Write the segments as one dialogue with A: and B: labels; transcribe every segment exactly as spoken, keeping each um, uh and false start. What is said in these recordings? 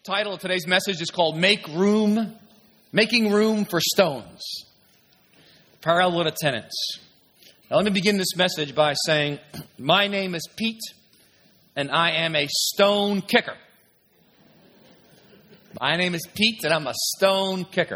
A: Title of today's message is called Make Room, Making Room for Stones. Parable of the Tenants. Now let me begin this message by saying, my name is Pete, and I am a stone kicker. My name is Pete, and I'm a stone kicker.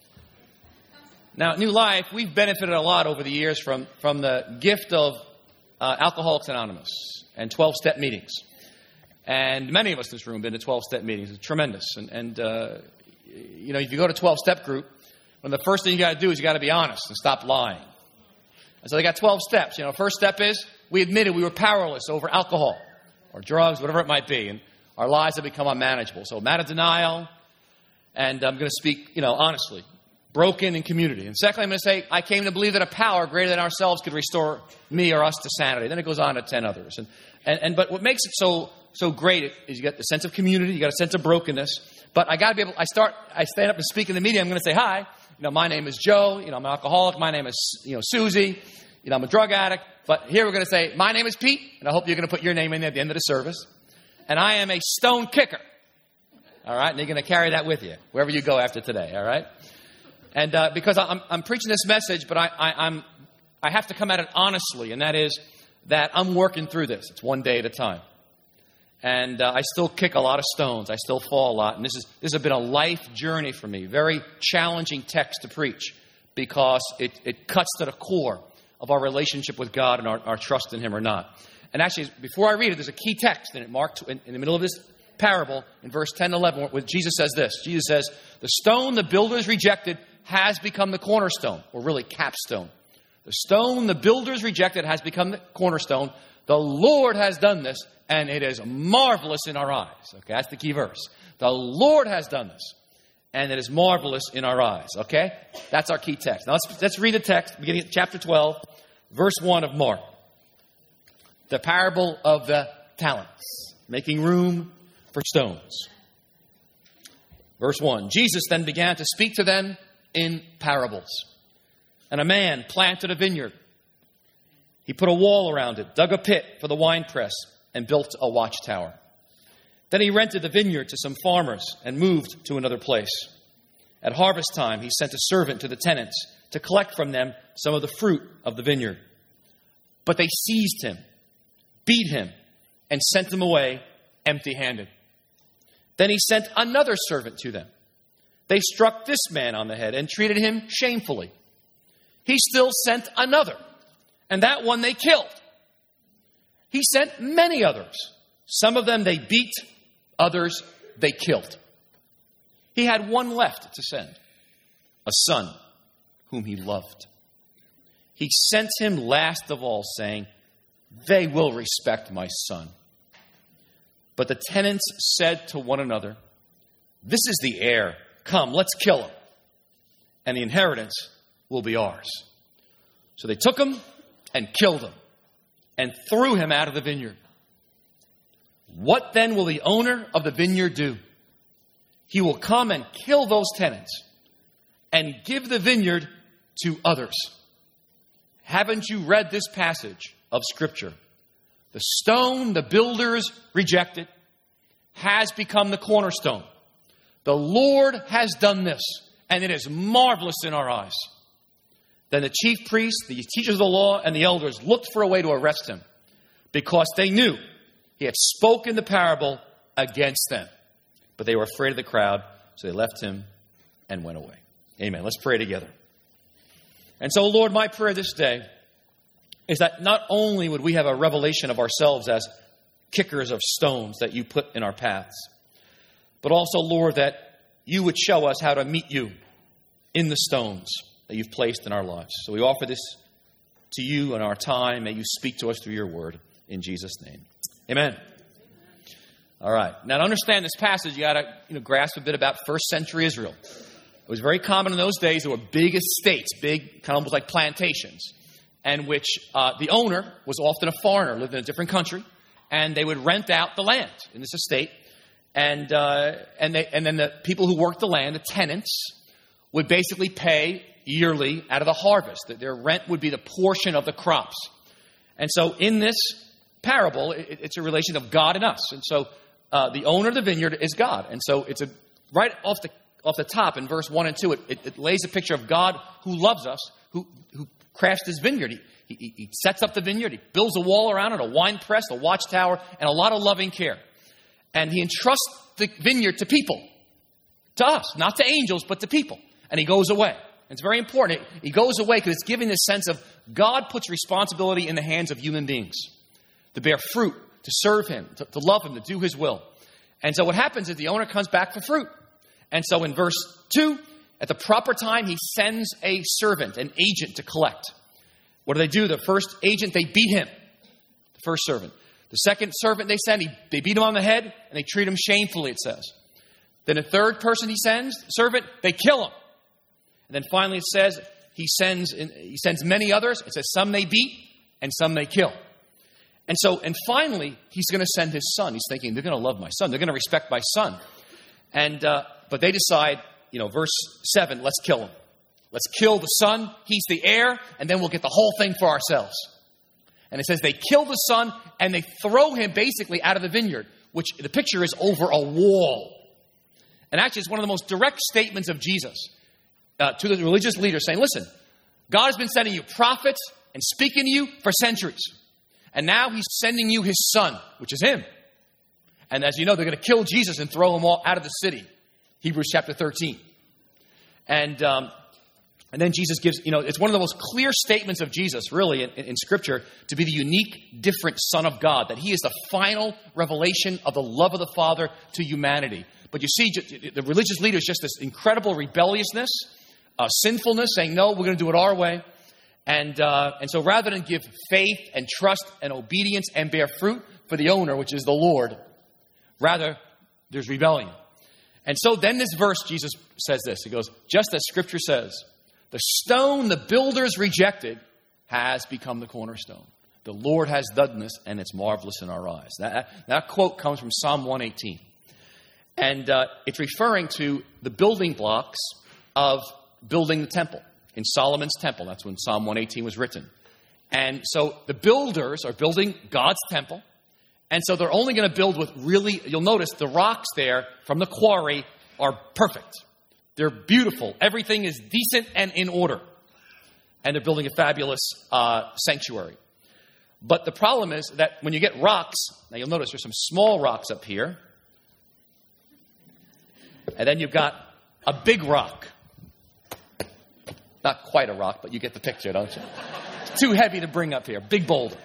A: Now at New Life, we've benefited a lot over the years from, from the gift of uh, Alcoholics Anonymous and twelve-step meetings. And many of us in this room have been to twelve-step meetings. It's tremendous. And, and uh, you know, if you go to twelve-step group, one of the first thing you got to do is you got to be honest and stop lying. And so they got twelve steps. You know, first step is we admitted we were powerless over alcohol or drugs, whatever it might be. And our lives have become unmanageable. So matter of denial. And I'm going to speak, you know, honestly. Broken in community. And secondly, I'm going to say, I came to believe that a power greater than ourselves could restore me or us to sanity. Then it goes on to ten others. And, and, and but what makes it so so great is you got the sense of community, you got a sense of brokenness. But I got to be able, I start, I stand up and speak in the media, I'm going to say, hi, you know, my name is Joe, you know, I'm an alcoholic, my name is, you know, Susie, you know, I'm a drug addict. But here we're going to say, my name is Pete, and I hope you're going to put your name in there at the end of the service. And I am a stone kicker. All right? And you're going to carry that with you wherever you go after today. All right? And uh, because I'm, I'm preaching this message, but I, I, I'm, I have to come at it honestly, and that is that I'm working through this. It's one day at a time. And uh, I still kick a lot of stones. I still fall a lot. And this, is, this has been a life journey for me. Very challenging text to preach because it, it cuts to the core of our relationship with God and our, our trust in Him or not. And actually, before I read it, there's a key text in it, Mark, in, in the middle of this parable, in verse ten and eleven, where Jesus says this. Jesus says, the stone the builders rejected has become the cornerstone, or really capstone. The stone the builders rejected has become the cornerstone. The Lord has done this, and it is marvelous in our eyes. Okay, that's the key verse. The Lord has done this, and it is marvelous in our eyes. Okay, that's our key text. Now let's, let's read the text, beginning at chapter twelve, verse one of Mark. The parable of the talents, making room for stones. Verse one, Jesus then began to speak to them in parables. And a man planted a vineyard. He put a wall around it, dug a pit for the winepress, and built a watchtower. Then he rented the vineyard to some farmers and moved to another place. At harvest time, he sent a servant to the tenants to collect from them some of the fruit of the vineyard. But they seized him, beat him, and sent him away empty-handed. Then he sent another servant to them. They struck this man on the head and treated him shamefully. He still sent another, and that one they killed. He sent many others. Some of them they beat, others they killed. He had one left to send, a son whom he loved. He sent him last of all, saying, they will respect my son. But the tenants said to one another, this is the heir. Come, let's kill him, and the inheritance will be ours. So they took him and killed him and threw him out of the vineyard. What then will the owner of the vineyard do? He will come and kill those tenants and give the vineyard to others. Haven't you read this passage of Scripture? The stone the builders rejected has become the cornerstone. The Lord has done this, and it is marvelous in our eyes. Then the chief priests, the teachers of the law, and the elders looked for a way to arrest him because they knew he had spoken the parable against them. But they were afraid of the crowd, so they left him and went away. Amen. Let's pray together. And so, Lord, my prayer this day is that not only would we have a revelation of ourselves as kickers of stones that you put in our paths, but also, Lord, that you would show us how to meet you in the stones that you've placed in our lives. So we offer this to you in our time. May you speak to us through your word. In Jesus' name. Amen. All right. Now, to understand this passage, you got to you know, grasp a bit about first century Israel. It was very common in those days. There were big estates, big, kind of almost like plantations, and which uh, the owner was often a foreigner, lived in a different country, and they would rent out the land in this estate. And uh, and they and then the people who worked the land, the tenants, would basically pay yearly out of the harvest. Their rent would be the portion of the crops. And so in this parable, it, it's a relation of God and us. And so uh, the owner of the vineyard is God. And so it's a right off the off the top in verse one and two, it, it, it lays a picture of God who loves us, who, who crafts his vineyard. He, he, he sets up the vineyard. He builds a wall around it, a wine press, a watchtower, and a lot of loving care. And he entrusts the vineyard to people, to us, not to angels, but to people. And he goes away. It's very important. He goes away because it's giving this sense of God puts responsibility in the hands of human beings to bear fruit, to serve him, to, to love him, to do his will. And so what happens is the owner comes back for fruit. And so in verse two, at the proper time, he sends a servant, an agent to collect. What do they do? The first agent, they beat him, the first servant. The second servant they send, he, they beat him on the head, and they treat him shamefully, it says. Then the third person he sends, servant, they kill him. And then finally it says he sends he sends many others. It says some they beat and some they kill. And so, and finally, he's going to send his son. He's thinking, they're going to love my son. They're going to respect my son. And uh, but they decide, you know, verse seven, let's kill him. Let's kill the son. He's the heir, and then we'll get the whole thing for ourselves. And it says they kill the son, and they throw him basically out of the vineyard, which the picture is over a wall. And actually, it's one of the most direct statements of Jesus uh, to the religious leaders saying, listen, God has been sending you prophets and speaking to you for centuries. And now he's sending you his son, which is him. And as you know, they're going to kill Jesus and throw him all out of the city. Hebrews chapter thirteen. And um, and then Jesus gives, you know, it's one of the most clear statements of Jesus, really, in, in Scripture, to be the unique, different Son of God, that he is the final revelation of the love of the Father to humanity. But you see, the religious leaders, just this incredible rebelliousness, uh, sinfulness, saying, no, we're going to do it our way. And uh, and so rather than give faith and trust and obedience and bear fruit for the owner, which is the Lord, rather there's rebellion. And so then this verse, Jesus says this. He goes, just as Scripture says, the stone the builders rejected has become the cornerstone. The Lord has done this, and it's marvelous in our eyes. That, that quote comes from Psalm one eighteen. And uh, it's referring to the building blocks of building the temple. In Solomon's temple. That's when Psalm one eighteen was written. And so the builders are building God's temple. And so they're only going to build with really, you'll notice the rocks there from the quarry are perfect. They're beautiful. Everything is decent and in order. And they're building a fabulous uh, sanctuary. But the problem is that when you get rocks, now you'll notice there's some small rocks up here. And then you've got a big rock. Not quite a rock, but you get the picture, don't you? It's too heavy to bring up here. Big boulder.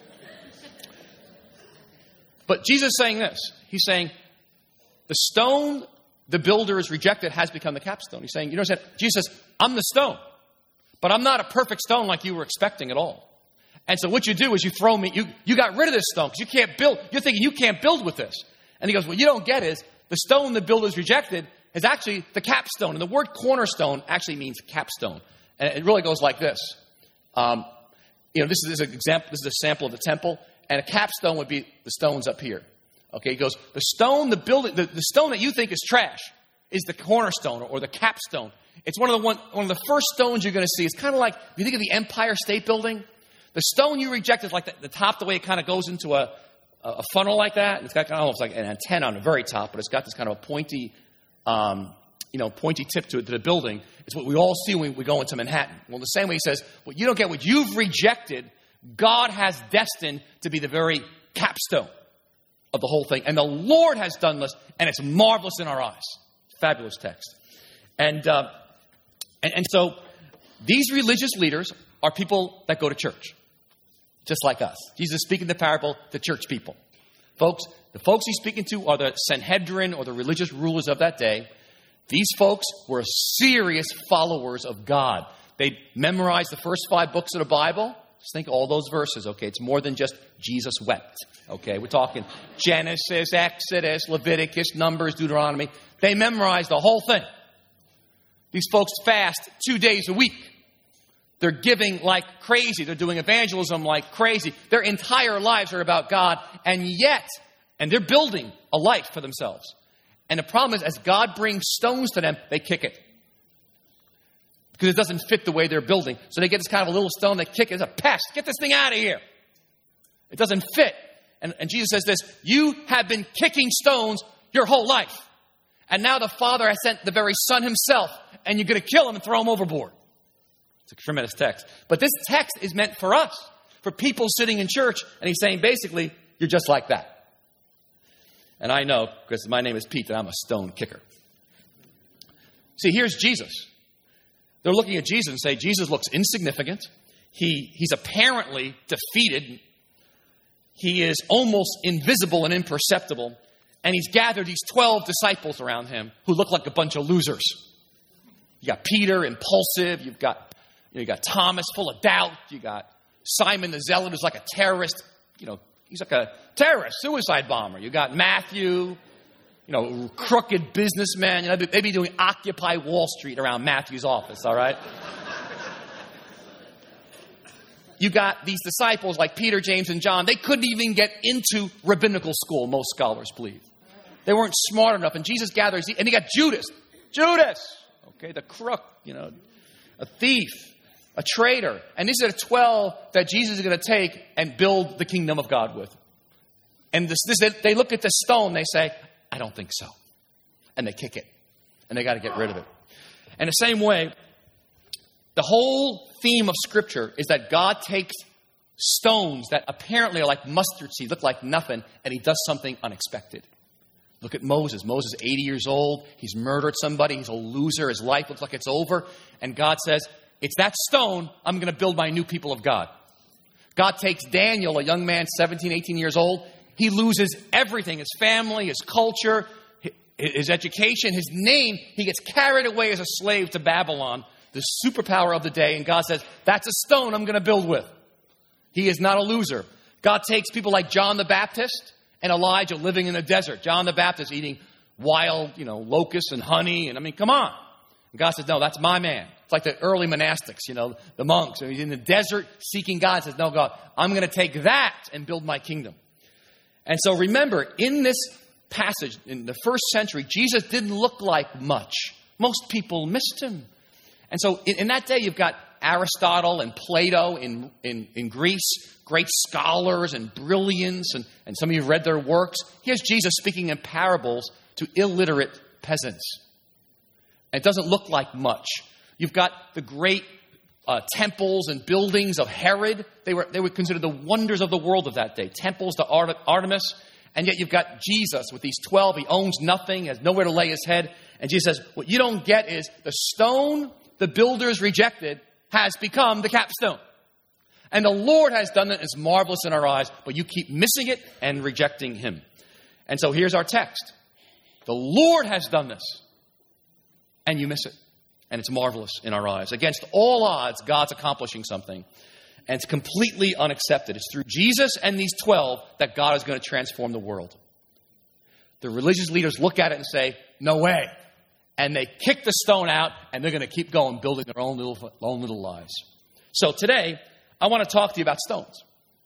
A: But Jesus is saying this. He's saying, the stone the builders rejected has become the capstone. He's saying, you know what I'm saying? Jesus says, I'm the stone. But I'm not a perfect stone like you were expecting at all. And so what you do is you throw me, you, you got rid of this stone because you can't build. You're thinking you can't build with this. And he goes, what you don't get is the stone the builders rejected is actually the capstone. And the word cornerstone actually means capstone. And it really goes like this. Um, you know, this is, this is an example. This is a sample of the temple. And a capstone would be the stones up here. Okay, he goes, the stone, the building, the, the stone that you think is trash is the cornerstone or the capstone. It's one of the one, one of the first stones you're going to see. It's kind of like, if you think of the Empire State Building, the stone you reject is like the, the top, the way it kind of goes into a, a funnel like that. And it's got kind of almost like an antenna on the very top, but it's got this kind of a pointy, um, you know, pointy tip to it, to the building. It's what we all see when we go into Manhattan. Well, the same way he says, what you don't get, what you've rejected, God has destined to be the very capstone of the whole thing. And the Lord has done this, and it's marvelous in our eyes. Fabulous text. And, uh, and, and so these religious leaders are people that go to church, just like us. Jesus is speaking the parable to church people. Folks, the folks he's speaking to are the Sanhedrin or the religious rulers of that day. These folks were serious followers of God. They memorized the first five books of the Bible. Just think of all those verses, okay? It's more than just Jesus wept, okay? We're talking Genesis, Exodus, Leviticus, Numbers, Deuteronomy. They memorized the whole thing. These folks fast two days a week. They're giving like crazy. They're doing evangelism like crazy. Their entire lives are about God, and yet, and they're building a life for themselves. And the problem is, as God brings stones to them, they kick it. Because it doesn't fit the way they're building. So they get this kind of a little stone, they kick it. It's a pest. Get this thing out of here. It doesn't fit. And, and Jesus says this, you have been kicking stones your whole life. And now the Father has sent the very Son himself, and you're going to kill him and throw him overboard. It's a tremendous text. But this text is meant for us, for people sitting in church. And he's saying, basically, you're just like that. And I know, because my name is Pete, that I'm a stone kicker. See, here's Jesus. They're looking at Jesus and say, Jesus looks insignificant. He, he's apparently defeated. He is almost invisible and imperceptible. And he's gathered these twelve disciples around him who look like a bunch of losers. You got Peter, impulsive. You've got, you know, you got Thomas, full of doubt. You got Simon the Zealot, who's like a terrorist. You know, he's like a terrorist, suicide bomber. You got Matthew, you know, crooked businessman. You know, they'd be doing Occupy Wall Street around Matthew's office, all right? You got these disciples like Peter, James, and John. They couldn't even get into rabbinical school, most scholars believe. They weren't smart enough. And Jesus gathers, and you got Judas. Judas! Okay, the crook, you know, a thief, a traitor. And these are the twelve that Jesus is going to take and build the kingdom of God with. And this, this, they look at the stone, they say, I don't think so. And they kick it. And they got to get rid of it. And the same way, the whole theme of Scripture is that God takes stones that apparently are like mustard seed, look like nothing, and he does something unexpected. Look at Moses. Moses is eighty years old. He's murdered somebody. He's a loser. His life looks like it's over. And God says, it's that stone I'm going to build my new people of God. God takes Daniel, a young man, seventeen, eighteen years old. He loses everything, his family, his culture, his education, his name. He gets carried away as a slave to Babylon, the superpower of the day. And God says, that's a stone I'm going to build with. He is not a loser. God takes people like John the Baptist and Elijah living in the desert. John the Baptist eating wild, you know, locusts and honey. And I mean, come on. And God says, no, that's my man. It's like the early monastics, you know, the monks. And he's in the desert seeking God. Says, no, God, I'm going to take that and build my kingdom. And so remember, in this passage, in the first century, Jesus didn't look like much. Most people missed him. And so in, in that day, you've got Aristotle and Plato in, in, in Greece, great scholars and brilliance, and, and some of you have read their works. Here's Jesus speaking in parables to illiterate peasants. And it doesn't look like much. You've got the great uh, temples and buildings of Herod. They were, they were considered the wonders of the world of that day. Temples to Art- Artemis. And yet you've got Jesus with these twelve. He owns nothing, has nowhere to lay his head. And Jesus says, what you don't get is the stone the builders rejected has become the capstone. And the Lord has done it. It's marvelous in our eyes, but you keep missing it and rejecting him. And so here's our text. The Lord has done this, and you miss it. And it's marvelous in our eyes. Against all odds, God's accomplishing something. And it's completely unaccepted. It's through Jesus and these twelve that God is going to transform the world. The religious leaders look at it and say, no way. And they kick the stone out, and they're going to keep going, building their own little, own little lives. So today, I want to talk to you about stones.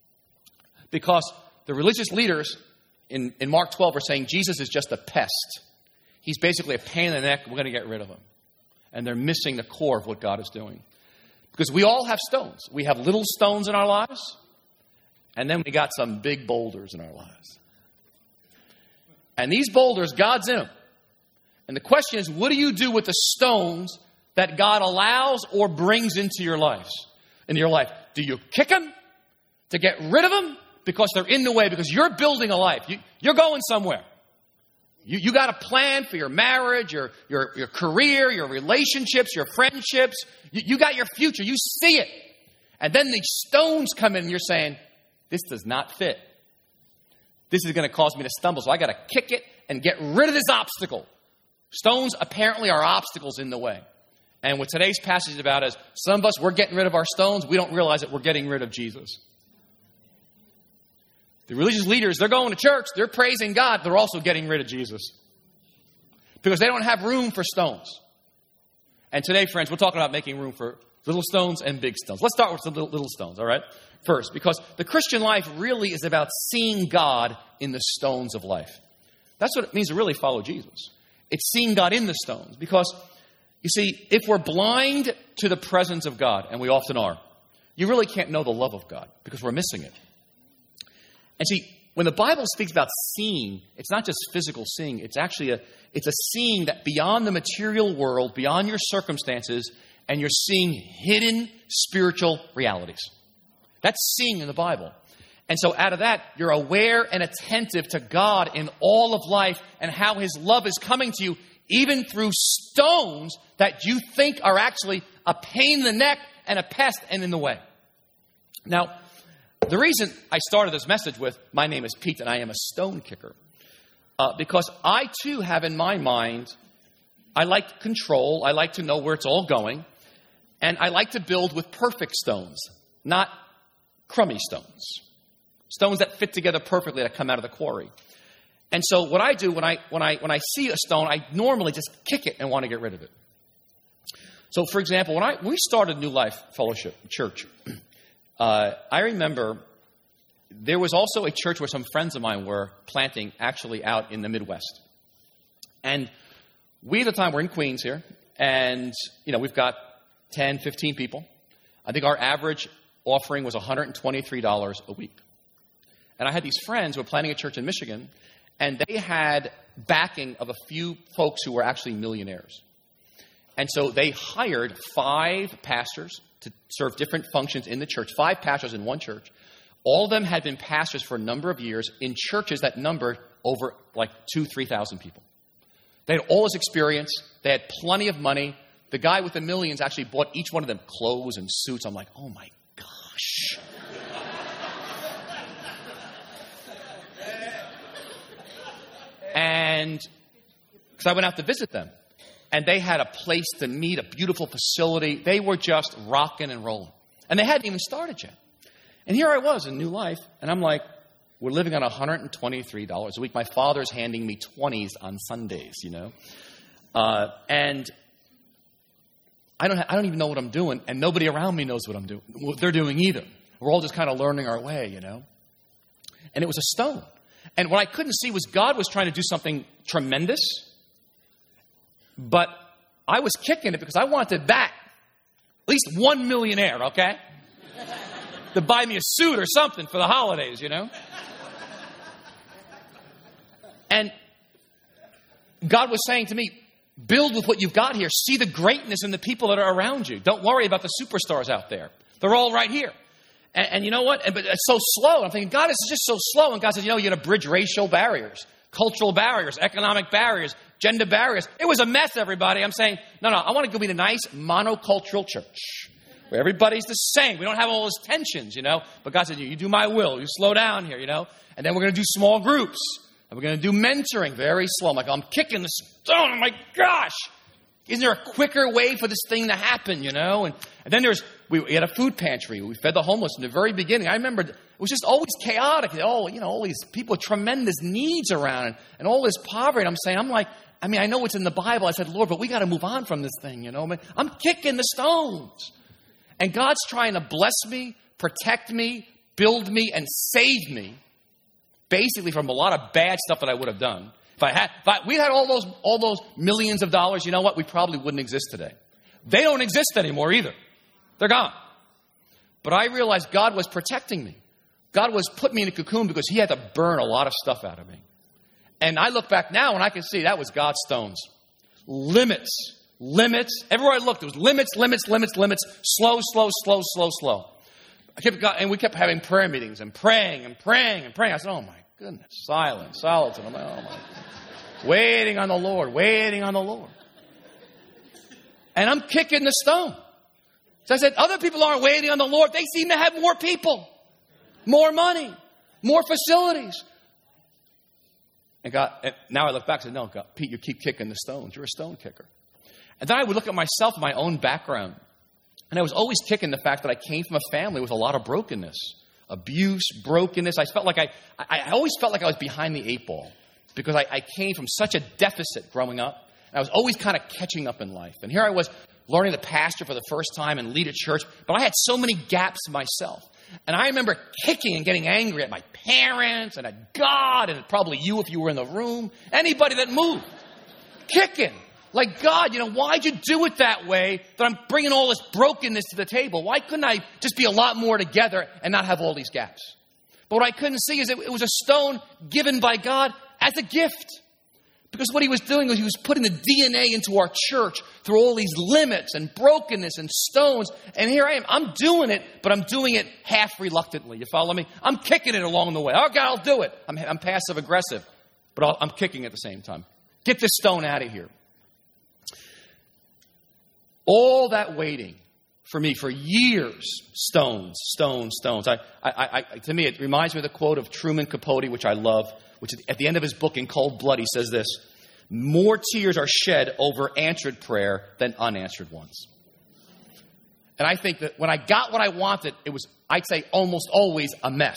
A: Because the religious leaders in, in Mark twelve are saying Jesus is just a pest. He's basically a pain in the neck. We're going to get rid of him. And they're missing the core of what God is doing. Because we all have stones. We have little stones in our lives, and then we got some big boulders in our lives. And these boulders, God's in them. And the question is, what do you do with the stones that God allows or brings into your lives? In your life, do you kick them to get rid of them because they're in the way? Because you're building a life. You, you're going somewhere. You, you got a plan for your marriage, your, your, your career, your relationships, your friendships. You, you got your future. You see it. And then these stones come in and you're saying, this does not fit. This is going to cause me to stumble. So I got to kick it and get rid of this obstacle. Stones apparently are obstacles in the way. And what today's passage is about is some of us, we're getting rid of our stones. We don't realize that we're getting rid of Jesus. The religious leaders, they're going to church. They're praising God. They're also getting rid of Jesus. Because they don't have room for stones. And today, friends, we're talking about making room for little stones and big stones. Let's start with some little, little stones, all right? First, because the Christian life really is about seeing God in the stones of life. That's what it means to really follow Jesus. It's seeing God in the stones. Because, you see, if we're blind to the presence of God, and we often are, you really can't know the love of God because we're missing it. And see, when the Bible speaks about seeing, it's not just physical seeing. It's actually a, it's a seeing that beyond the material world, beyond your circumstances, and you're seeing hidden spiritual realities. That's seeing in the Bible. And so out of that, you're aware and attentive to God in all of life and how his love is coming to you, even through stones that you think are actually a pain in the neck and a pest and in the way. Now, the reason I started this message with, my name is Pete and I am a stone kicker, uh, because I too have in my mind, I like control, I like to know where it's all going, and I like to build with perfect stones, not crummy stones. Stones that fit together perfectly that come out of the quarry. And so what I do when I when I when I see a stone, I normally just kick it and want to get rid of it. So, for example, when I when we started New Life Fellowship Church, uh, I remember there was also a church where some friends of mine were planting, actually out in the Midwest. And we at the time were in Queens here, and you know we've got ten, fifteen people. I think our average offering was one hundred twenty-three dollars a week. And I had these friends who were planning a church in Michigan, and they had backing of a few folks who were actually millionaires. And so they hired five pastors to serve different functions in the church, five pastors in one church. All of them had been pastors for a number of years in churches that numbered over like two, three thousand people. They had all this experience. They had plenty of money. The guy with the millions actually bought each one of them clothes and suits. I'm like, oh my gosh. And because I went out to visit them, and they had a place to meet, a beautiful facility. They were just rocking and rolling. And they hadn't even started yet. And here I was in New Life, and I'm like, we're living on one hundred twenty-three dollars a week. My father's handing me twenties on Sundays, you know. Uh, and I don't, ha- I don't even know what I'm doing, and nobody around me knows what I'm doing, what they're doing either. We're all just kind of learning our way, you know. And it was a stone. And what I couldn't see was God was trying to do something tremendous, but I was kicking it because I wanted that. At least one millionaire, okay? To buy me a suit or something for the holidays, you know? And God was saying to me, build with what you've got here. See the greatness in the people that are around you. Don't worry about the superstars out there. They're all right here. And, and you know what? And, but it's so slow. I'm thinking, God, this is just so slow. And God says, you know, you're going to bridge racial barriers, cultural barriers, economic barriers, gender barriers. It was a mess, everybody. I'm saying, no, no, I want to go be the nice monocultural church where everybody's the same. We don't have all those tensions, you know. But God said, you, you do my will. You slow down here, you know. And then we're going to do small groups. And we're going to do mentoring very slow. I'm like, I'm kicking the stone. Oh, my gosh. Isn't there a quicker way for this thing to happen, you know? And, and then there's, we, we had a food pantry. We fed the homeless in the very beginning. I remember it was just always chaotic. Oh, you know, all these people with tremendous needs around and, and all this poverty. I'm saying, I'm like, I mean, I know it's in the Bible. I said, Lord, but we got to move on from this thing, you know? I mean, I'm kicking the stones. And God's trying to bless me, protect me, build me, and save me, basically from a lot of bad stuff that I would have done. If I had, if I, we had all those, all those millions of dollars, you know what? We probably wouldn't exist today. They don't exist anymore either. They're gone. But I realized God was protecting me. God was putting me in a cocoon because he had to burn a lot of stuff out of me. And I look back now and I can see that was God's stones. Limits, limits. Everywhere I looked, there was limits, limits, limits, limits. Slow, slow, slow, slow, slow. I kept, and we kept having prayer meetings and praying and praying and praying. I said, oh my goodness, silence, silence. And I'm like, oh my God. Waiting on the Lord, waiting on the Lord. And I'm kicking the stone. So I said, other people aren't waiting on the Lord. They seem to have more people, more money, more facilities. And God, and now I look back and say, no, God, Pete, you keep kicking the stones. You're a stone kicker. And then I would look at myself, my own background. And I was always kicking the fact that I came from a family with a lot of brokenness, abuse, brokenness. I felt like I, I, I always felt like I was behind the eight ball because I, I came from such a deficit growing up. And I was always kind of catching up in life. And here I was learning to pastor for the first time and lead a church. But I had so many gaps myself. And I remember kicking and getting angry at my parents and at God and probably you if you were in the room. Anybody that moved. Kicking. Like, God, you know, why'd you do it that way that I'm bringing all this brokenness to the table? Why couldn't I just be a lot more together and not have all these gaps? But what I couldn't see is that it was a stone given by God as a gift. Because what he was doing was he was putting the D N A into our church through all these limits and brokenness and stones. And here I am. I'm doing it, but I'm doing it half reluctantly. You follow me? I'm kicking it along the way. Oh, God, I'll do it. I'm, I'm passive aggressive, but I'll, I'm kicking at the same time. Get this stone out of here. All that waiting for me for years, stones, stones, stones. I, I, I, to me, it reminds me of the quote of Truman Capote, which I love, which at the end of his book, In Cold Blood, he says this: more tears are shed over answered prayer than unanswered ones. And I think that when I got what I wanted, it was, I'd say, almost always a mess.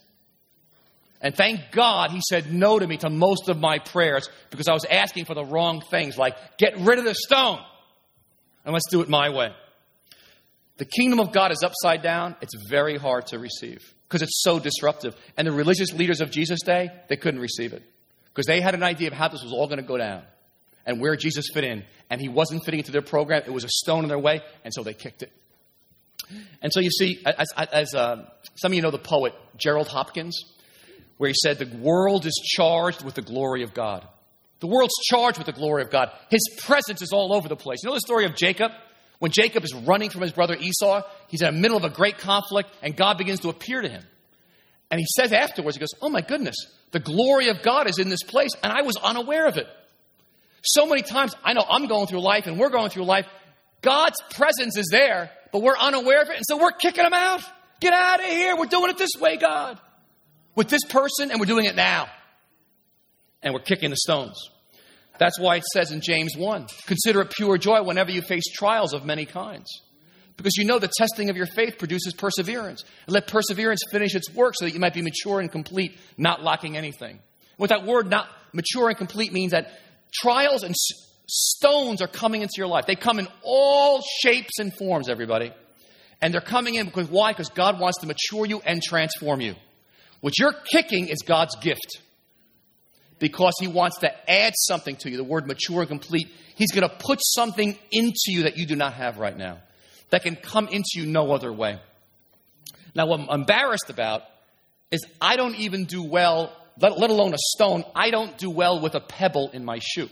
A: And thank God he said no to me to most of my prayers because I was asking for the wrong things, like get rid of the stone and let's do it my way. The kingdom of God is upside down. It's very hard to receive because it's so disruptive. And the religious leaders of Jesus' day, they couldn't receive it because they had an idea of how this was all going to go down and where Jesus fit in. And he wasn't fitting into their program. It was a stone in their way, and so they kicked it. And so you see, as, as uh, some of you know the poet Gerald Hopkins, where he said, the world is charged with the glory of God. The world's charged with the glory of God. His presence is all over the place. You know the story of Jacob? When Jacob is running from his brother Esau, he's in the middle of a great conflict, and God begins to appear to him. And he says afterwards, he goes, oh my goodness, the glory of God is in this place, and I was unaware of it. So many times, I know I'm going through life, and we're going through life, God's presence is there, but we're unaware of it, and so we're kicking him out. Get out of here, we're doing it this way, God. With this person, and we're doing it now. And we're kicking the stones. That's why it says in James one, consider it pure joy whenever you face trials of many kinds. Because you know the testing of your faith produces perseverance. And let perseverance finish its work so that you might be mature and complete, not lacking anything. What that word, not mature and complete, means that trials and s- stones are coming into your life. They come in all shapes and forms, everybody. And they're coming in because why? Because God wants to mature you and transform you. What you're kicking is God's gift. Because he wants to add something to you. The word mature and complete. He's going to put something into you that you do not have right now. That can come into you no other way. Now, what I'm embarrassed about is I don't even do well, let, let alone a stone, I don't do well with a pebble in my shoe.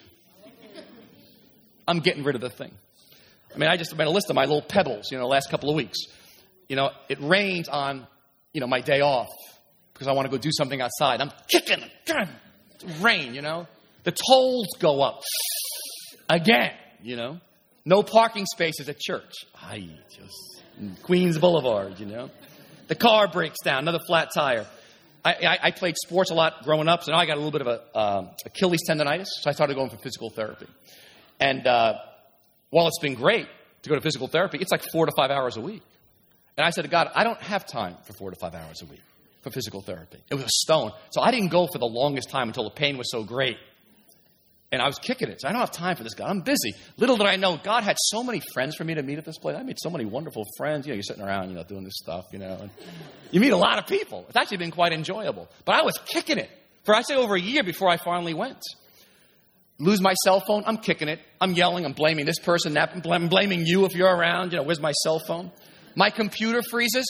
A: I'm getting rid of the thing. I mean, I just made a list of my little pebbles, you know, the last couple of weeks. You know, it rains on, you know, my day off because I want to go do something outside. I'm kicking it. Rain, you know. The tolls go up again, you know. No parking spaces at church. I just Queens Boulevard, you know. The car breaks down, another flat tire. I, I, I played sports a lot growing up, so now I got a little bit of a um, Achilles tendonitis, so I started going for physical therapy. And uh, while it's been great to go to physical therapy, it's like four to five hours a week. And I said to God, I don't have time for four to five hours a week for physical therapy. It was a stone. So I didn't go for the longest time until the pain was so great. And I was kicking it. So I don't have time for this guy. I'm busy. Little did I know, God had so many friends for me to meet at this place. I made so many wonderful friends. You know, you're sitting around, you know, doing this stuff, you know. And you meet a lot of people. It's actually been quite enjoyable. But I was kicking it for, I'd say, over a year before I finally went. Lose my cell phone, I'm kicking it. I'm yelling, I'm blaming this person, that, I'm blaming you if you're around. You know, where's my cell phone? My computer freezes.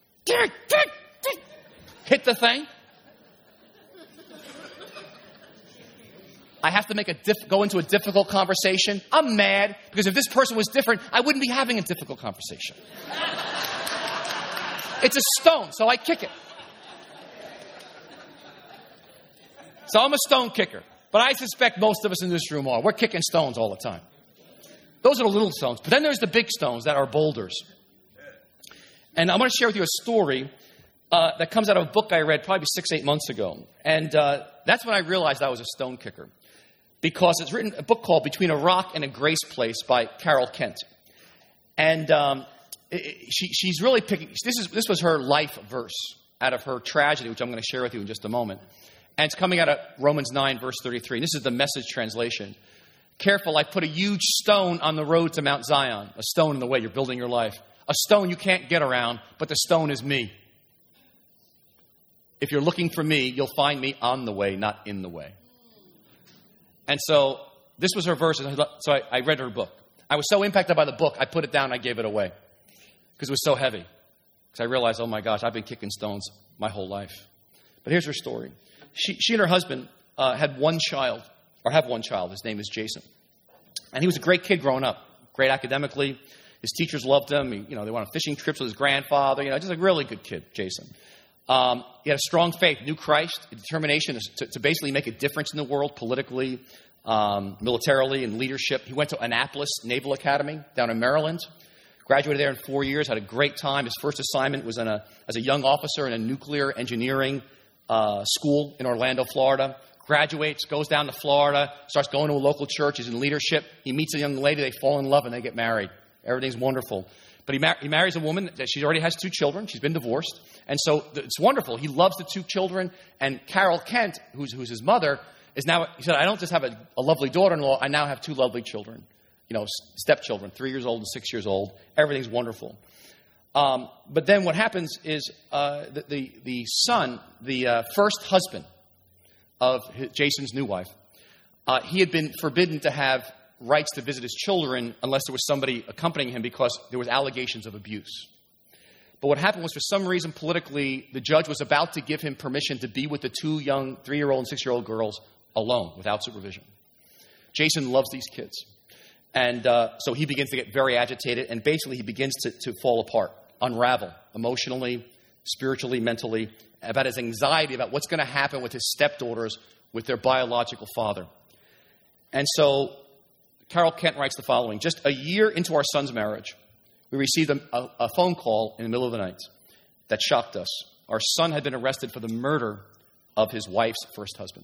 A: Hit the thing. I have to make a diff- go into a difficult conversation. I'm mad because if this person was different, I wouldn't be having a difficult conversation. It's a stone, so I kick it. So I'm a stone kicker. But I suspect most of us in this room are. We're kicking stones all the time. Those are the little stones. But then there's the big stones that are boulders. And I want to share with you a story uh, that comes out of a book I read probably six, eight months ago. And uh, that's when I realized I was a stone kicker. Because it's written a book called Between a Rock and a Grace Place by Carol Kent. And um, it, she, she's really picking, this is this was her life verse out of her tragedy, which I'm going to share with you in just a moment. And it's coming out of Romans nine, verse thirty-three. This is the Message translation. Careful, I put a huge stone on the road to Mount Zion. A stone in the way you're building your life. A stone you can't get around, but the stone is me. If you're looking for me, you'll find me on the way, not in the way. And so this was her verse. So I, I read her book. I was so impacted by the book, I put it down and I gave it away. Because it was so heavy. Because I realized, oh my gosh, I've been kicking stones my whole life. But here's her story. She, she and her husband uh, had one child, or have one child. His name is Jason. And he was a great kid growing up, great academically. His teachers loved him. He, you know, they went on fishing trips with his grandfather. You know, just a really good kid, Jason. Um, he had a strong faith, knew Christ, a determination to, to basically make a difference in the world politically, um, militarily, and leadership. He went to Annapolis Naval Academy down in Maryland, graduated there in four years, had a great time. His first assignment was in a, as a young officer in a nuclear engineering uh, school in Orlando, Florida. Graduates, goes down to Florida, starts going to a local church. He's in leadership. He meets a young lady. They fall in love, and they get married. Everything's wonderful. But he, mar- he marries a woman that she already has two children. She's been divorced. And so th- it's wonderful. He loves the two children. And Carol Kent, who's, who's his mother, is now, he said, I don't just have a, a lovely daughter-in-law. I now have two lovely children, you know, stepchildren, three years old and six years old. Everything's wonderful. Um, but then what happens is uh, the, the, the son, the uh, first husband of his, Jason's new wife, uh, he had been forbidden to have rights to visit his children unless there was somebody accompanying him because there was allegations of abuse. But what happened was, for some reason, politically, the judge was about to give him permission to be with the two young three-year-old and six-year-old girls alone, without supervision. Jason loves these kids. And uh, so he begins to get very agitated, and basically he begins to, to fall apart, unravel emotionally, spiritually, mentally, about his anxiety about what's going to happen with his stepdaughters, with their biological father. And so Carol Kent writes the following. Just a year into our son's marriage, we received a, a, a phone call in the middle of the night that shocked us. Our son had been arrested for the murder of his wife's first husband.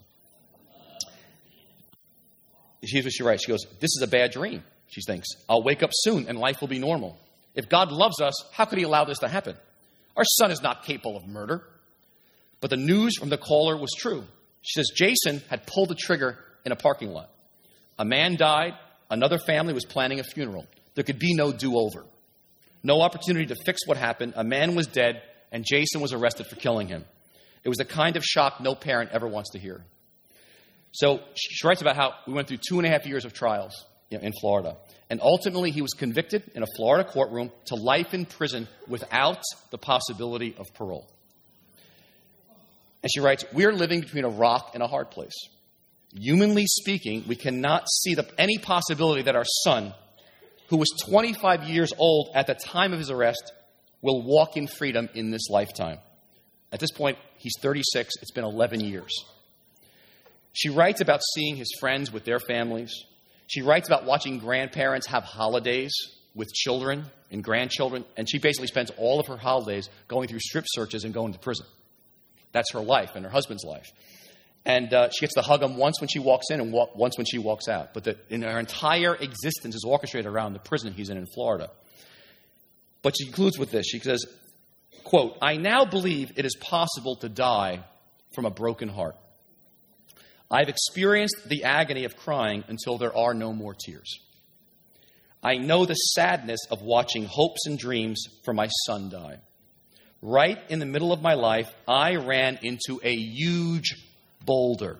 A: Here's what she writes. She goes, this is a bad dream, she thinks. I'll wake up soon and life will be normal. If God loves us, how could he allow this to happen? Our son is not capable of murder. But the news from the caller was true. She says Jason had pulled the trigger in a parking lot. A man died. Another family was planning a funeral. There could be no do-over. No opportunity to fix what happened. A man was dead, and Jason was arrested for killing him. It was the kind of shock no parent ever wants to hear. So she writes about how we went through two and a half years of trials, you know, in Florida. And ultimately, he was convicted in a Florida courtroom to life in prison without the possibility of parole. And she writes, we're living between a rock and a hard place. Humanly speaking, we cannot see the, any possibility that our son, who was twenty-five years old at the time of his arrest, will walk in freedom in this lifetime. At this point, he's thirty-six. It's been eleven years. She writes about seeing his friends with their families. She writes about watching grandparents have holidays with children and grandchildren. And she basically spends all of her holidays going through strip searches and going to prison. That's her life and her husband's life. And uh, she gets to hug him once when she walks in and wa- once when she walks out. But the, in her entire existence is orchestrated around the prison he's in in Florida. But she concludes with this. She says, quote, I now believe it is possible to die from a broken heart. I've experienced the agony of crying until there are no more tears. I know the sadness of watching hopes and dreams for my son die. Right in the middle of my life, I ran into a huge boulder.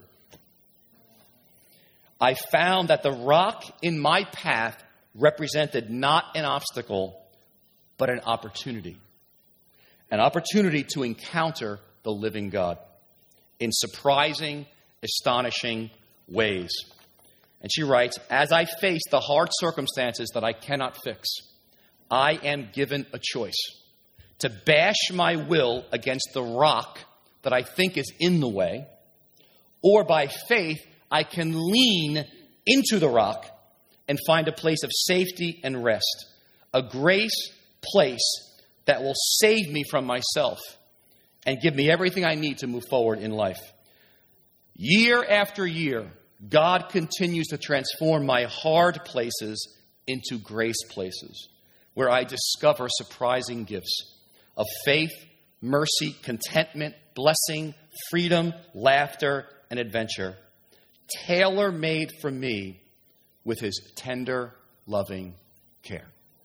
A: I found that the rock in my path represented not an obstacle, but an opportunity. An opportunity to encounter the living God in surprising, astonishing ways. And she writes, as I face the hard circumstances that I cannot fix, I am given a choice to bash my will against the rock that I think is in the way, or by faith, I can lean into the rock and find a place of safety and rest, a grace place that will save me from myself and give me everything I need to move forward in life. Year after year, God continues to transform my hard places into grace places, where I discover surprising gifts of faith, mercy, contentment, blessing, freedom, laughter, and adventure, tailor-made for me with his tender, loving care.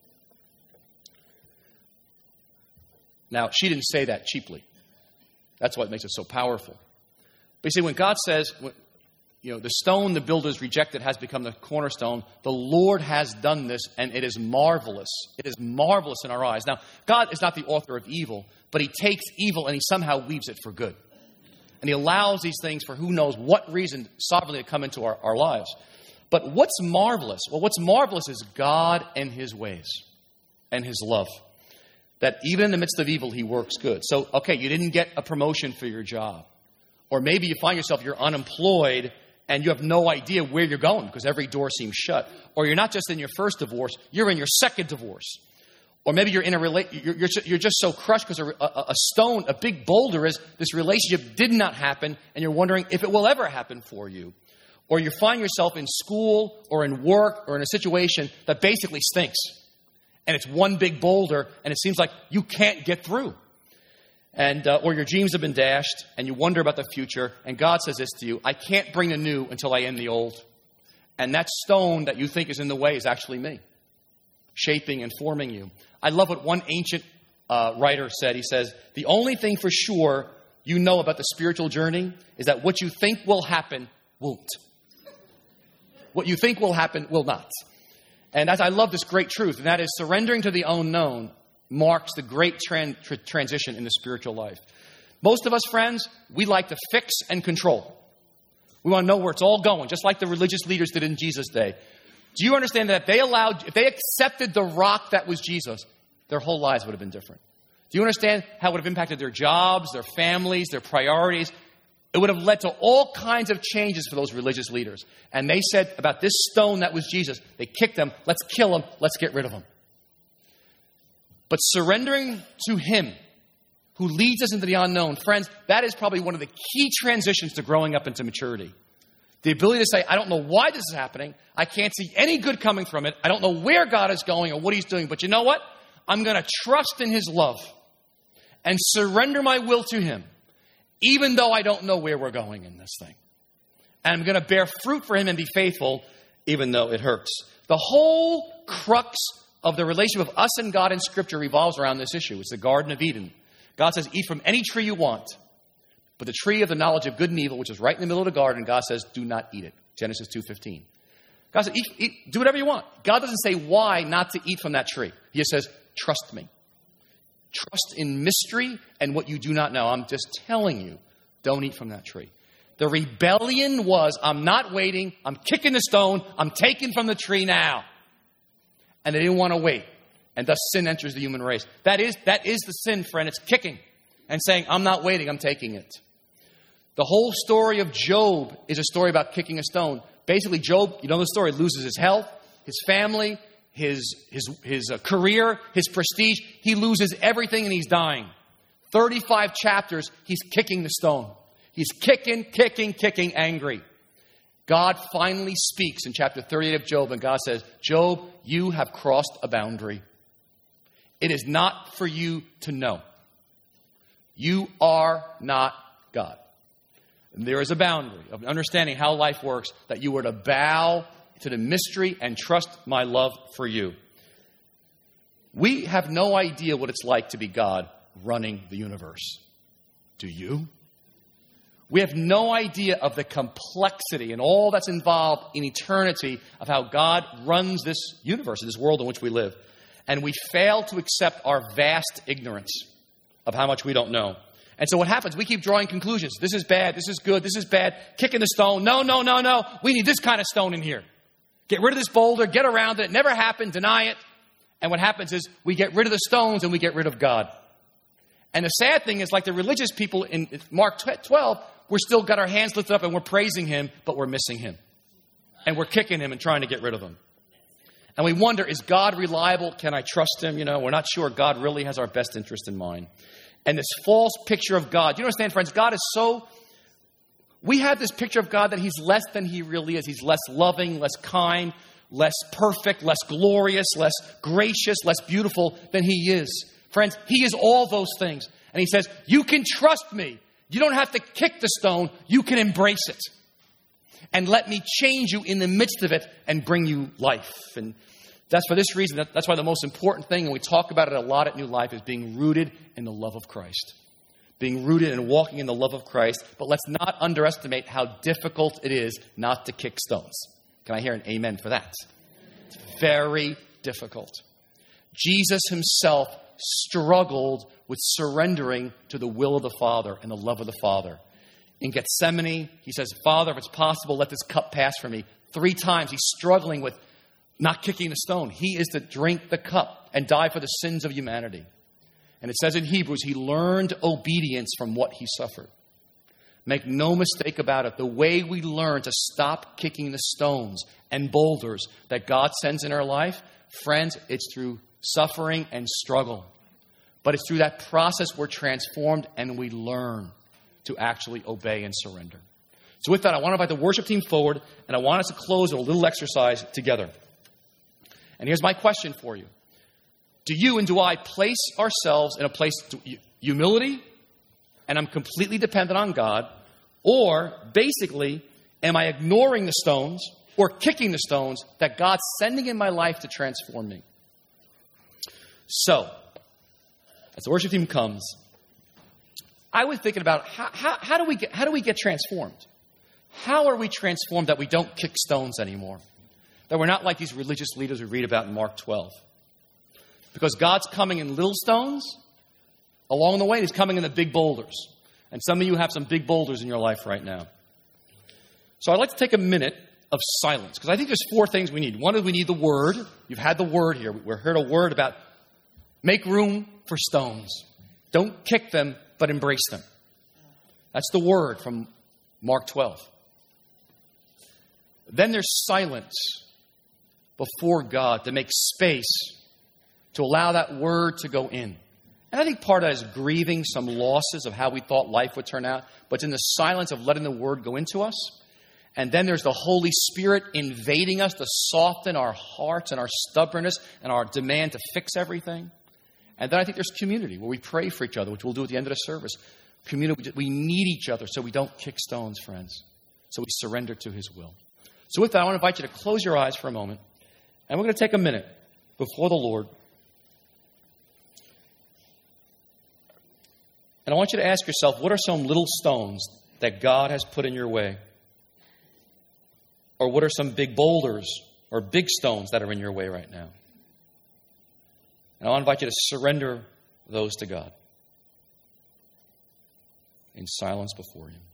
A: Now, she didn't say that cheaply. That's what makes it so powerful. But you see, when God says, you know, the stone the builders rejected has become the cornerstone, the Lord has done this, and it is marvelous. It is marvelous in our eyes. Now, God is not the author of evil, but he takes evil and he somehow weaves it for good. And he allows these things for who knows what reason sovereignly to come into our, our lives. But what's marvelous? Well, what's marvelous is God and his ways and his love. That even in the midst of evil, he works good. So, okay, you didn't get a promotion for your job. Or maybe you find yourself, you're unemployed and you have no idea where you're going because every door seems shut. Or you're not just in your first divorce, you're in your second divorce. Or maybe you're in a rela- you're, you're, you're just so crushed because a, a, a stone, a big boulder is this relationship did not happen and you're wondering if it will ever happen for you. Or you find yourself in school or in work or in a situation that basically stinks. And it's one big boulder and it seems like you can't get through. And uh, or your dreams have been dashed and you wonder about the future. And God says this to you, I can't bring the new until I end the old. And that stone that you think is in the way is actually me, shaping and forming you. I love what one ancient uh, writer said. He says, the only thing for sure you know about the spiritual journey is that what you think will happen won't. What you think will happen will not. And as I love this great truth, and that is surrendering to the unknown marks the great tran- tr- transition in the spiritual life. Most of us, friends, we like to fix and control. We want to know where it's all going, just like the religious leaders did in Jesus' day. Do you understand that if they allowed, if they accepted the rock that was Jesus, their whole lives would have been different? Do you understand how it would have impacted their jobs, their families, their priorities? It would have led to all kinds of changes for those religious leaders. And they said about this stone that was Jesus, they kicked him, let's kill him, let's get rid of him. But surrendering to him who leads us into the unknown, friends, that is probably one of the key transitions to growing up into maturity. The ability to say, I don't know why this is happening. I can't see any good coming from it. I don't know where God is going or what he's doing. But you know what? I'm going to trust in his love and surrender my will to him, even though I don't know where we're going in this thing. And I'm going to bear fruit for him and be faithful, even though it hurts. The whole crux of the relationship of us and God in Scripture revolves around this issue. It's the Garden of Eden. God says, eat from any tree you want. But the tree of the knowledge of good and evil, which is right in the middle of the garden, God says, do not eat it. Genesis two fifteen. God says, eat, eat, do whatever you want. God doesn't say why not to eat from that tree. He just says, trust me. Trust in mystery and what you do not know. I'm just telling you, don't eat from that tree. The rebellion was, I'm not waiting. I'm kicking the stone. I'm taking from the tree now. And they didn't want to wait. And thus sin enters the human race. That is, that is the sin, friend. It's kicking and saying, I'm not waiting. I'm taking it. The whole story of Job is a story about kicking a stone. Basically, Job, you know the story, loses his health, his family, his, his, his uh, career, his prestige. He loses everything and he's dying. thirty-five chapters, he's kicking the stone. He's kicking, kicking, kicking, angry. God finally speaks in chapter thirty-eight of Job, and God says, Job, you have crossed a boundary. It is not for you to know. You are not God. And there is a boundary of understanding how life works, that you are to bow to the mystery and trust my love for you. We have no idea what it's like to be God running the universe. Do you? We have no idea of the complexity and all that's involved in eternity of how God runs this universe, this world in which we live. And we fail to accept our vast ignorance of how much we don't know. And so what happens? We keep drawing conclusions. This is bad. This is good. This is bad. Kicking the stone. No, no, no, no. We need this kind of stone in here. Get rid of this boulder. Get around it. It never happened. Deny it. And what happens is we get rid of the stones and we get rid of God. And the sad thing is, like the religious people in Mark twelve, we're still got our hands lifted up and we're praising him, but we're missing him. And we're kicking him and trying to get rid of him. And we wonder, is God reliable? Can I trust him? You know, we're not sure God really has our best interest in mind. And this false picture of God. Do you understand, friends? God is so... We have this picture of God that he's less than he really is. He's less loving, less kind, less perfect, less glorious, less gracious, less beautiful than he is. Friends, he is all those things. And he says, you can trust me. You don't have to kick the stone. You can embrace it. And let me change you in the midst of it and bring you life. And that's for this reason. That's why the most important thing, and we talk about it a lot at New Life, is being rooted in the love of Christ. Being rooted and walking in the love of Christ. But let's not underestimate how difficult it is not to kick stones. Can I hear an amen for that? It's very difficult. Jesus himself struggled with surrendering to the will of the Father and the love of the Father. In Gethsemane, he says, Father, if it's possible, let this cup pass from me. Three times he's struggling with not kicking the stone. He is to drink the cup and die for the sins of humanity. And it says in Hebrews, he learned obedience from what he suffered. Make no mistake about it. The way we learn to stop kicking the stones and boulders that God sends in our life, friends, it's through suffering and struggle. But it's through that process we're transformed and we learn to actually obey and surrender. So with that, I want to invite the worship team forward, and I want us to close with a little exercise together. And here's my question for you. Do you and do I place ourselves in a place of humility, and I'm completely dependent on God, or basically, am I ignoring the stones or kicking the stones that God's sending in my life to transform me? So, as the worship team comes, I was thinking about how, how, how do we get how do we get transformed? How are we transformed that we don't kick stones anymore? That we're not like these religious leaders we read about in Mark twelve. Because God's coming in little stones. Along the way, He's coming in the big boulders. And some of you have some big boulders in your life right now. So I'd like to take a minute of silence, because I think there's four things we need. One is we need the Word. You've had the Word here. We've heard a word about make room for stones. Don't kick them, but embrace them. That's the Word from Mark twelve. Then there's silence before God to make space to allow that Word to go in. And I think part of that is grieving some losses of how we thought life would turn out. But it's in the silence of letting the Word go into us. And then there's the Holy Spirit invading us to soften our hearts and our stubbornness and our demand to fix everything. And then I think there's community where we pray for each other, which we'll do at the end of the service. Community, we need each other so we don't kick stones, friends. So we surrender to His will. So with that, I want to invite you to close your eyes for a moment. And we're going to take a minute before the Lord. And I want you to ask yourself, what are some little stones that God has put in your way? Or what are some big boulders or big stones that are in your way right now? And I want to invite you to surrender those to God in silence before Him.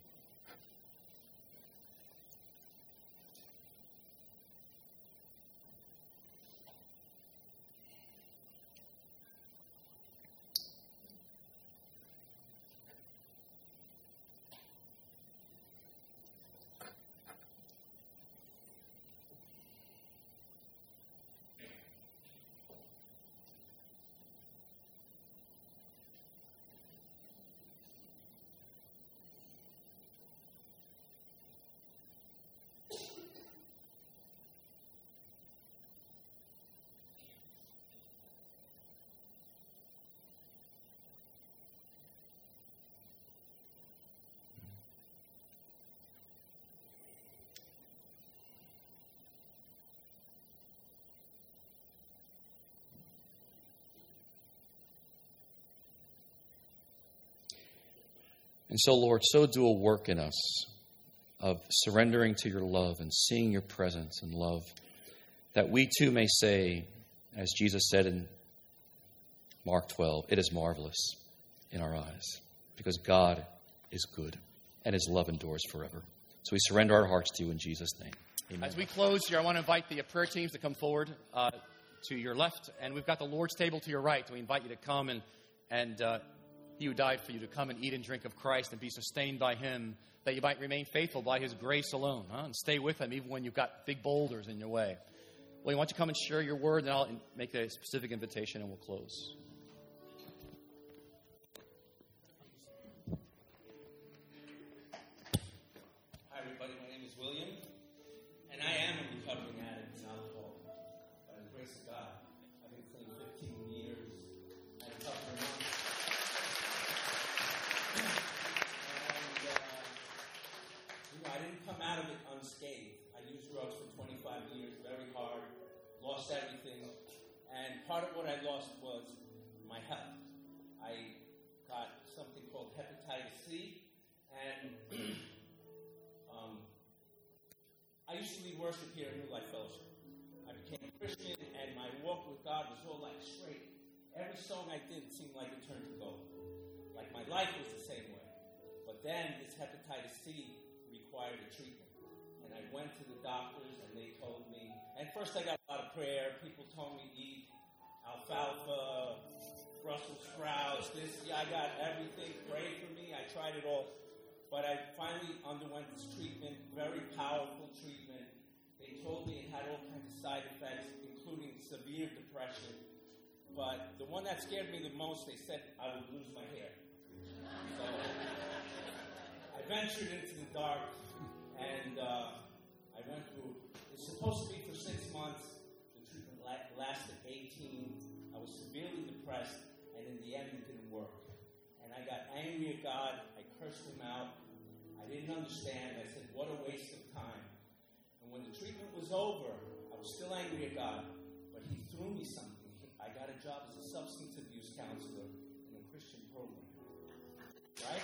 A: And so, Lord, so do a work in us of surrendering to your love and seeing your presence and love, that we too may say, as Jesus said in Mark twelve, it is marvelous in our eyes, because God is good and His love endures forever. So we surrender our hearts to you in Jesus' name. Amen. As we close here, I want to invite the prayer teams to come forward uh, to your left, and we've got the Lord's table to your right. We invite you to come and and uh, He who died for you to come and eat and drink of Christ and be sustained by Him, that you might remain faithful by His grace alone, huh? And stay with Him even when you've got big boulders in your way. Well, you want to come and share your word, and I'll make a specific invitation, and we'll close.
B: Hi, everybody. My name is William, and I am a recovering addict in alcohol. By the grace of God, I've been clean fifteen years and tough for months. And, uh, you know, I didn't come out of it unscathed. I used drugs for twenty-five years, very hard, lost everything. And part of what I lost was my health. I got something called hepatitis C, and um, I used to lead worship here at New Life Fellowship. I became a Christian, and my walk with God was all like straight. Every song I did seemed like it turned to gold. Like my life was the same way. But But then this hepatitis C required a treatment. And I went to the doctors and they told me, and first I got a lot of prayer. People told me eat alfalfa, Brussels sprouts, this, yeah, I got everything. Pray for me. I tried it all. But I finally underwent this treatment, very powerful treatment. They told me it had all kinds of side effects, including severe depression. But the one that scared me the most, they said I would lose my hair. So I ventured into the dark, and uh, I went through, it's supposed to be for six months. The treatment la- lasted eighteen. I was severely depressed, and in the end, it didn't work. And I got angry at God. I cursed him out. I didn't understand. I said, what a waste of time. And when the treatment was over, I was still angry at God, but he threw me something. I got a job as a substance abuse counselor in a Christian program. Right?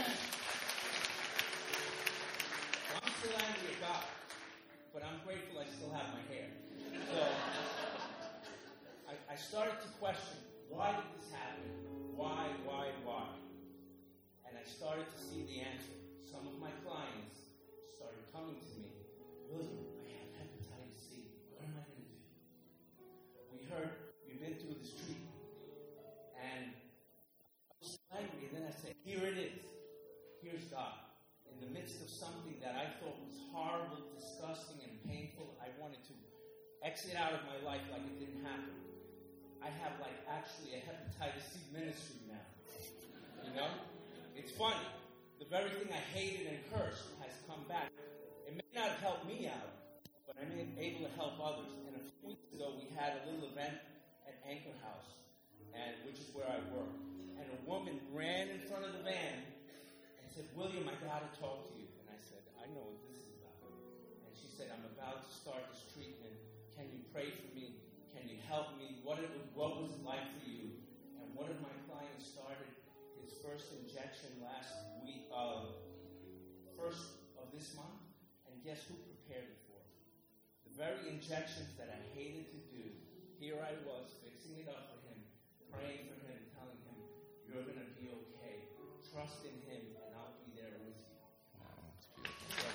B: So I'm still angry at God, but I'm grateful I still have my hair. So I, I started to question, why did this happen? Why, why, why? And I started to see the answer. Some of my clients started coming to me, William, I have hepatitis C. What am I going to do? We heard you've been through this treatment. And I was angry, and then I said, here it is. Here's God. In the midst of something that I thought was horrible, disgusting, and painful, I wanted to exit out of my life like it didn't happen. I have, like, actually a hepatitis C ministry now. You know? It's funny. The very thing I hated and cursed has come back. It may not have helped me out, but I'm able to help others. And a few weeks ago, we had a little event at Anchor House, and which is where I work. And a woman ran in front of the van and said, William, I got to talk to you. And I said, I know what this is about. And she said, I'm about to start this treatment. Can you pray for me? Can you help me? What, it, what was it like for you? And one of my clients started his first injection last week, uh, first of this month. And guess who prepared it for? The very injections that I hated to do. Here I was, fixing it up for him, praying for him, telling him, you're going to be okay. Trust in him, and I'll be there with you. Wow, that's beautiful.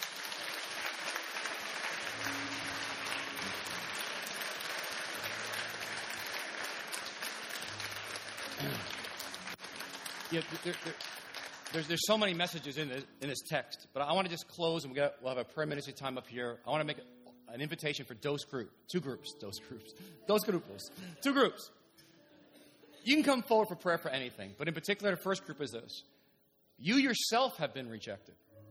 A: Yeah, there, there, there's, there's so many messages in this, in this text, but I want to just close, and we got, we'll have a prayer ministry time up here. I want to make a, an invitation for dose group, two groups, dose groups, dose groups, two groups. You can come forward for prayer for anything, but in particular, the first group is this. You yourself have been rejected,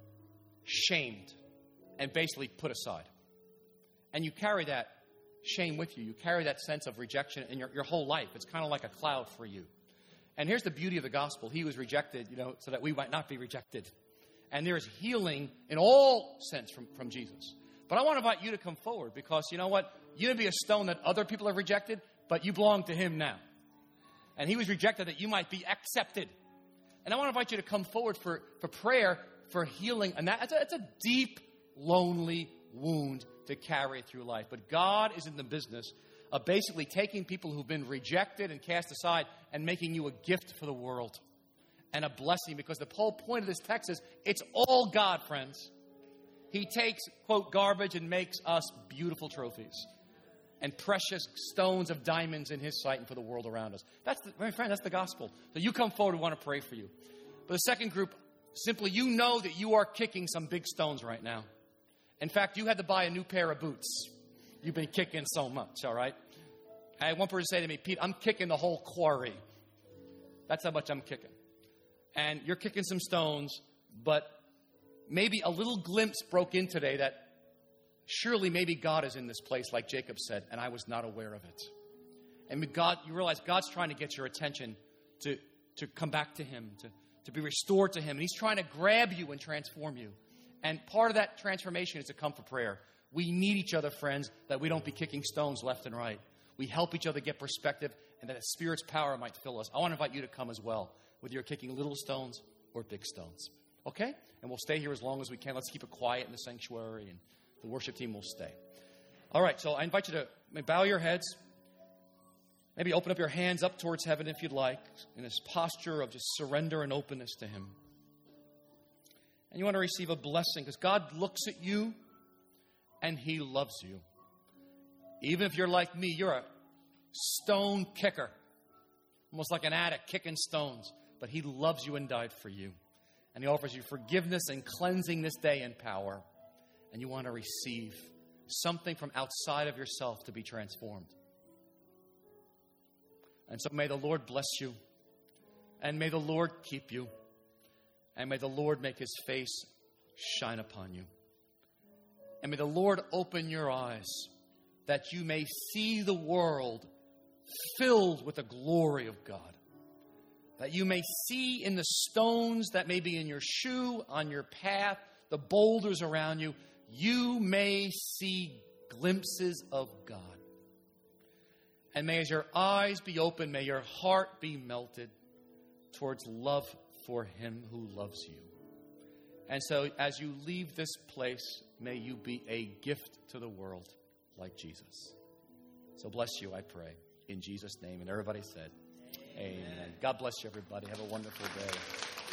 A: shamed, and basically put aside. And you carry that shame with you. You carry that sense of rejection in your, your whole life. It's kind of like a cloud for you. And here's the beauty of the gospel. He was rejected, you know, so that we might not be rejected. And there is healing in all sense from, from Jesus. But I want to invite you to come forward because, you know what? You may be a stone that other people have rejected, but you belong to him now. And he was rejected that you might be accepted. And I want to invite you to come forward for, for prayer, for healing. And that, that's, a, that's a deep, lonely wound to carry through life. But God is in the business of basically taking people who've been rejected and cast aside and making you a gift for the world and a blessing. Because the whole point of this text is it's all God, friends. He takes, quote, garbage and makes us beautiful trophies and precious stones of diamonds in his sight and for the world around us. That's the, my friend, that's the gospel. So you come forward, we want to pray for you. But the second group, simply you know that you are kicking some big stones right now. In fact, you had to buy a new pair of boots. You've been kicking so much, all right? I had one person say to me, Pete, I'm kicking the whole quarry. That's how much I'm kicking. And you're kicking some stones, but maybe a little glimpse broke in today that surely maybe God is in this place, like Jacob said, and I was not aware of it. And God, you realize God's trying to get your attention to, to come back to him, to, to be restored to him. And he's trying to grab you and transform you. And part of that transformation is to come for prayer. We need each other, friends, that we don't be kicking stones left and right. We help each other get perspective and that the Spirit's power might fill us. I want to invite you to come as well, whether you're kicking little stones or big stones. Okay? And we'll stay here as long as we can. Let's keep it quiet in the sanctuary, and the worship team will stay. All right, so I invite you to bow your heads. Maybe open up your hands up towards heaven if you'd like, in this posture of just surrender and openness to him. And you want to receive a blessing because God looks at you and He loves you. Even if you're like me, you're a stone kicker. Almost like an addict kicking stones. But He loves you and died for you. And He offers you forgiveness and cleansing this day and power. And you want to receive something from outside of yourself to be transformed. And so may the Lord bless you. And may the Lord keep you. And may the Lord make His face shine upon you. And may the Lord open your eyes that you may see the world filled with the glory of God. That you may see in the stones that may be in your shoe, on your path, the boulders around you, you may see glimpses of God. And may as your eyes be open, may your heart be melted towards love for Him who loves you. And so as you leave this place, may you be a gift to the world like Jesus. So bless you, I pray, in Jesus' name. And everybody said, Amen. Amen. God bless you, everybody. Have a wonderful day.